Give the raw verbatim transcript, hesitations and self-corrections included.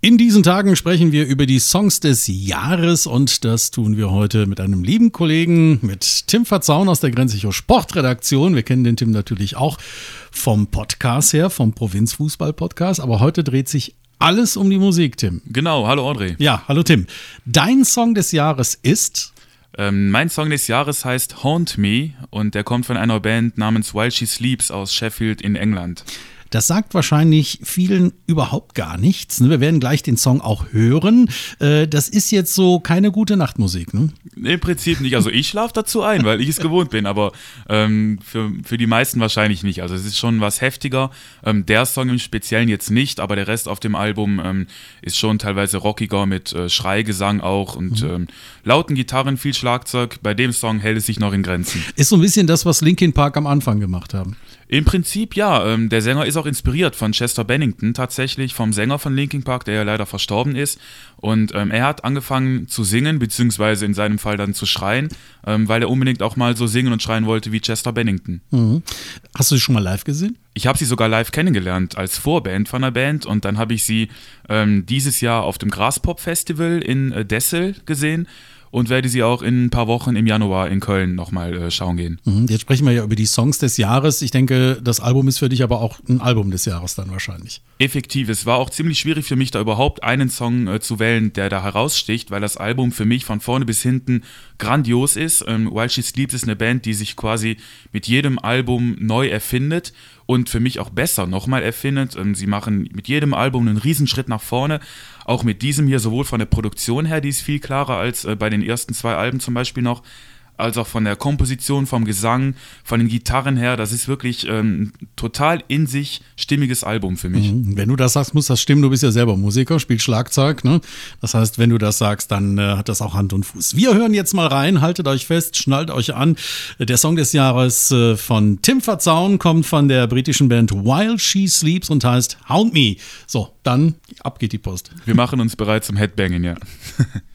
In diesen Tagen sprechen wir über die Songs des Jahres und das tun wir heute mit einem lieben Kollegen, mit Tim Verzaun aus der Grenzichow Sportredaktion. Wir kennen den Tim natürlich auch vom Podcast her, vom Provinzfußball-Podcast, aber heute dreht sich alles um die Musik, Tim. Genau, hallo André. Ja, hallo Tim. Dein Song des Jahres ist? Ähm, mein Song des Jahres heißt Haunt Me und der kommt von einer Band namens While She Sleeps aus Sheffield in England. Das sagt wahrscheinlich vielen überhaupt gar nichts. Wir werden gleich den Song auch hören. Das ist jetzt so keine gute Nachtmusik, ne? Im Prinzip nicht. Also ich schlafe dazu ein, weil ich es gewohnt bin, aber ähm, für, für die meisten wahrscheinlich nicht. Also es ist schon was heftiger. Ähm, der Song im Speziellen jetzt nicht, aber der Rest auf dem Album ähm, ist schon teilweise rockiger mit äh, Schreigesang auch und mhm. ähm, lauten Gitarren, viel Schlagzeug. Bei dem Song hält es sich noch in Grenzen. Ist so ein bisschen das, was Linkin Park am Anfang gemacht haben. Im Prinzip ja, ähm, der Sänger ist auch inspiriert von Chester Bennington tatsächlich, vom Sänger von Linkin Park, der ja leider verstorben ist. Und ähm, er hat angefangen zu singen, beziehungsweise in seinem Fall dann zu schreien, ähm, weil er unbedingt auch mal so singen und schreien wollte wie Chester Bennington. Mhm. Hast du sie schon mal live gesehen? Ich habe sie sogar live kennengelernt als Vorband von der Band und dann habe ich sie ähm, dieses Jahr auf dem Graspop-Festival in äh, Dessel gesehen. Und werde sie auch in ein paar Wochen im Januar in Köln nochmal äh, schauen gehen. Jetzt sprechen wir ja über die Songs des Jahres. Ich denke, das Album ist für dich aber auch ein Album des Jahres dann wahrscheinlich. Effektiv. Es war auch ziemlich schwierig für mich, da überhaupt einen Song äh, zu wählen, der da heraussticht, weil das Album für mich von vorne bis hinten grandios ist. Ähm, While She Sleeps ist eine Band, die sich quasi mit jedem Album neu erfindet und für mich auch besser nochmal erfindet. Ähm, sie machen mit jedem Album einen Riesenschritt nach vorne. Auch mit diesem hier, sowohl von der Produktion her, die ist viel klarer als äh, bei den ersten zwei Alben zum Beispiel noch, als auch von der Komposition, vom Gesang, von den Gitarren her. Das ist wirklich ähm, ein total in sich stimmiges Album für mich. Mhm. Wenn du das sagst, muss das stimmen. Du bist ja selber Musiker, spielst Schlagzeug, ne? Das heißt, wenn du das sagst, dann äh, hat das auch Hand und Fuß. Wir hören jetzt mal rein, haltet euch fest, schnallt euch an. Der Song des Jahres äh, von Tim Verzaun kommt von der britischen Band While She Sleeps und heißt Haunt Me. So, dann ab geht die Post. Wir machen uns bereit zum Headbanging, ja.